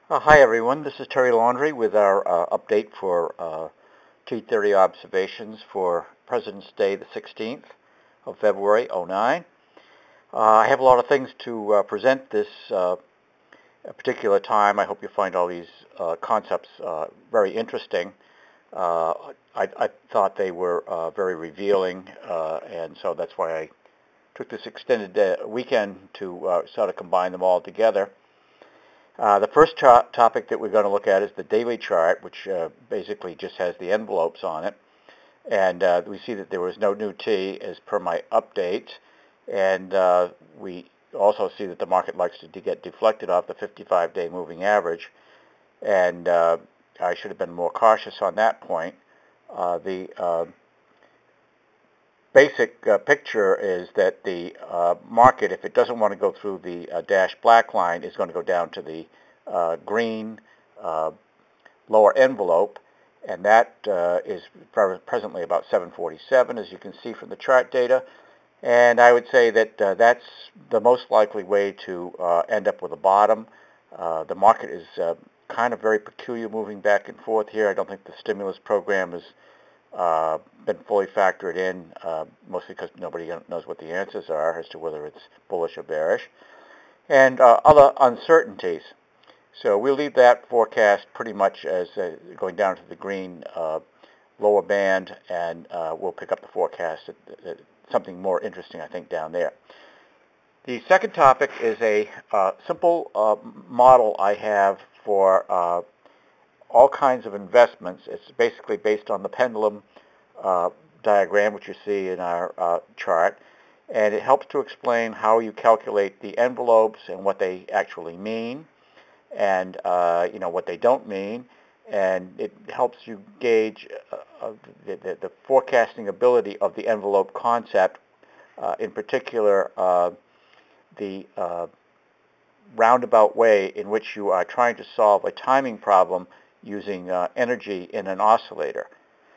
Hi everyone, this is Terry Laundrie with our update for T30 observations for President's Day, the 16th of February, '09. I have a lot of things to present this particular time. I hope you find all these concepts very interesting. I thought they were very revealing, and so that's why I took this extended weekend to sort of combine them all together. The first topic that we're going to look at is the daily chart, which basically just has the envelopes on it. And we see that there was no new T as per my update. And we also see that the market likes to get deflected off the 55-day moving average. And I should have been more cautious on that point. The basic picture is that the market, if it doesn't want to go through the dashed black line, is going to go down to the green lower envelope, and that is presently about 747, as you can see from the chart data. And I would say that that's the most likely way to end up with a bottom. The market is kind of very peculiar, moving back and forth here. I don't think the stimulus program has been fully factored in, mostly because nobody knows what the answers are as to whether it's bullish or bearish, and other uncertainties. So we'll leave that forecast pretty much as going down to the green lower band, and we'll pick up the forecast at something more interesting, I think, down there. The second topic is a simple model I have for all kinds of investments. It's basically based on the pendulum diagram, which you see in our chart, and it helps to explain how you calculate the envelopes and what they actually mean, and what they don't mean, and it helps you gauge the forecasting ability of the envelope concept, in particular the roundabout way in which you are trying to solve a timing problem using energy in an oscillator.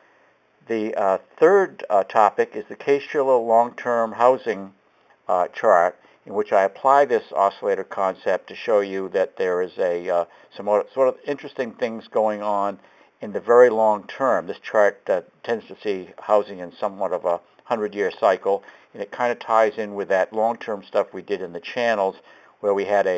The third topic is the Case-Shiller long-term housing chart, in which I apply this oscillator concept to show you that there is some sort of interesting things going on in the very long term. This chart tends to see housing in somewhat of a 100-year cycle, and it kind of ties in with that long-term stuff we did in the channels, where we had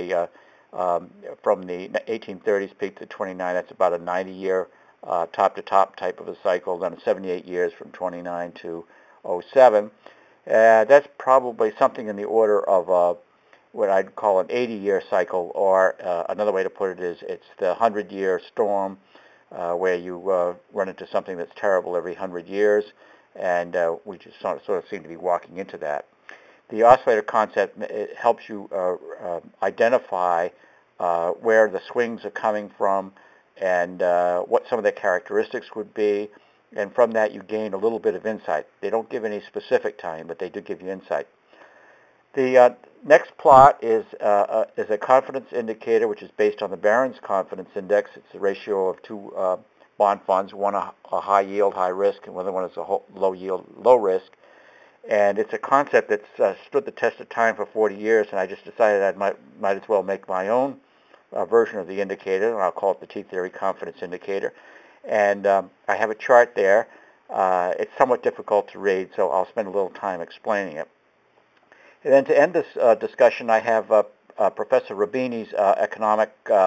from the 1830s peak to 29, that's about a 90-year top-to-top type of a cycle, then 78 years from 29 to '07. That's probably something in the order of what I'd call an 80-year cycle, or another way to put it is it's the 100-year storm, where you run into something that's terrible every 100 years, and we just sort of seem to be walking into that. The oscillator concept, it helps you identify where the swings are coming from, and what some of their characteristics would be, and from that you gain a little bit of insight. They don't give any specific time, but they do give you insight. The next plot is a confidence indicator, which is based on the Barron's Confidence Index. It's the ratio of two bond funds, one a high yield, high risk, and the other one is a low yield, low risk. And it's a concept that's stood the test of time for 40 years, and I just decided I might as well make my own version of the indicator, and I'll call it the T-Theory Confidence Indicator. And I have a chart there. It's somewhat difficult to read, so I'll spend a little time explaining it. And then to end this discussion, I have Professor Roubini's economic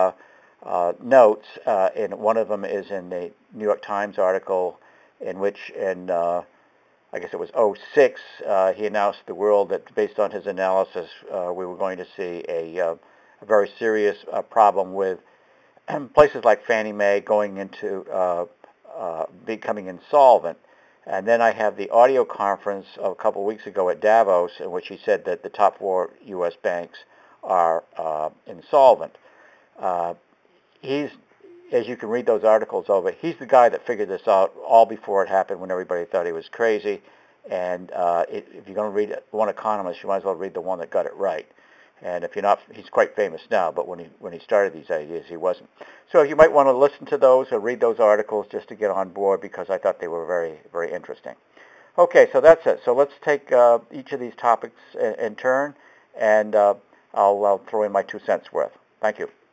notes, and one of them is in the New York Times article, in which I guess it was '06, he announced to the world that based on his analysis, we were going to see a very serious problem with places like Fannie Mae going into becoming insolvent. And then I have the audio conference of a couple of weeks ago at Davos, in which he said that the top 4 U.S. banks are insolvent. He's, as you can read those articles over, he's the guy that figured this out all before it happened, when everybody thought he was crazy. And if you're going to read one economist, you might as well read the one that got it right. And if you're not, he's quite famous now, but when he started these ideas, he wasn't. So you might want to listen to those or read those articles just to get on board, because I thought they were very, very interesting. Okay, so that's it. So let's take each of these topics in turn, and I'll throw in my 2 cents worth. Thank you.